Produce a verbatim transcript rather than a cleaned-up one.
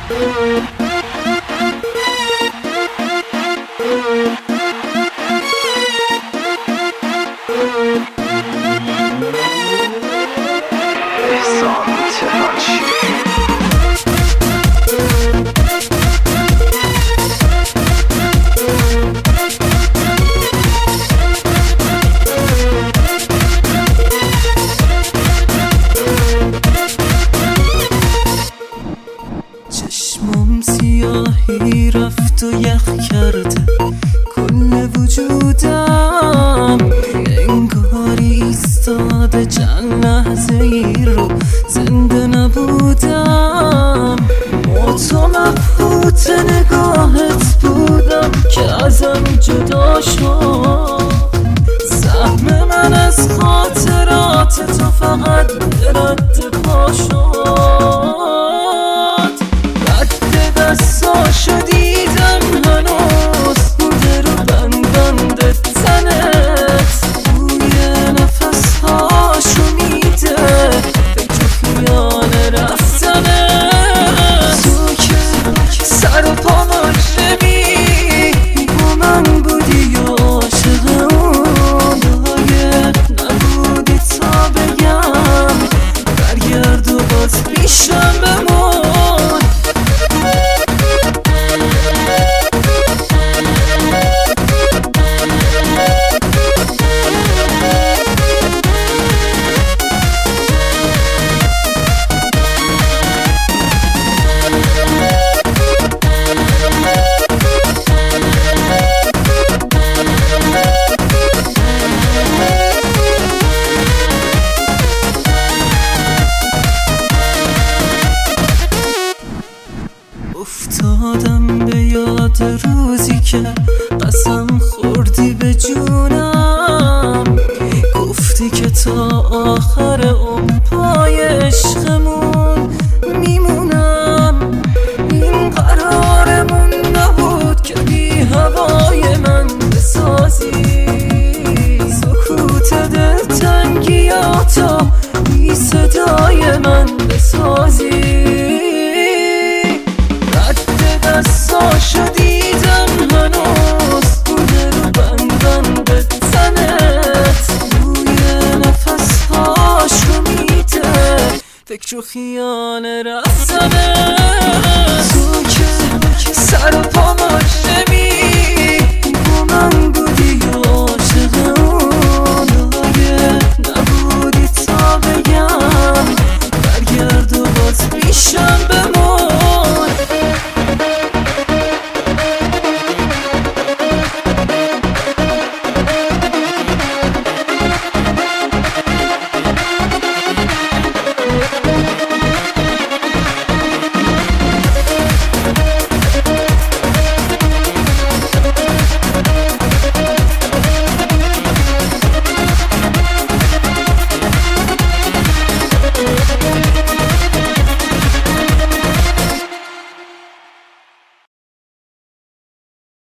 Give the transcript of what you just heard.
چشمم سیاهی رفت و یخ کرده کل وجودم، انگاری ایستاده چند لحظه ای رو زنده نبودم. موت و مبهوت نگاهت بودم که ازم جدا شد. سهم من از خاطرات تو فقط رد پا شد. دستاشو دیدم هنوز بوده رو بندند تنت، بوی نفس هاشو میده فکر خیال رفتنت. تو که سر و پا مجرمی با من بودی و عاشق اون، لایق نبودی تا بگم برگرد و باز پیشم بمون. افتادم به یاد روزی که قسم خوردی به جونم، گفتی که تا آخر اون پای عشقمون میمونم. این قرارمون نبود که بی هوای من بسازی، سکوت دلتنگیاتو بی صدای من بسازی. دستاشو دیدم هنوز بوده رو بندند تنت، بوی نفس هاشو میده فکر و خیال رفتنت. تو که سر و پا مجرمی با من بودی و عاشق اون، لایق نبودی تا بگم برگرد و باز پیشم بمون.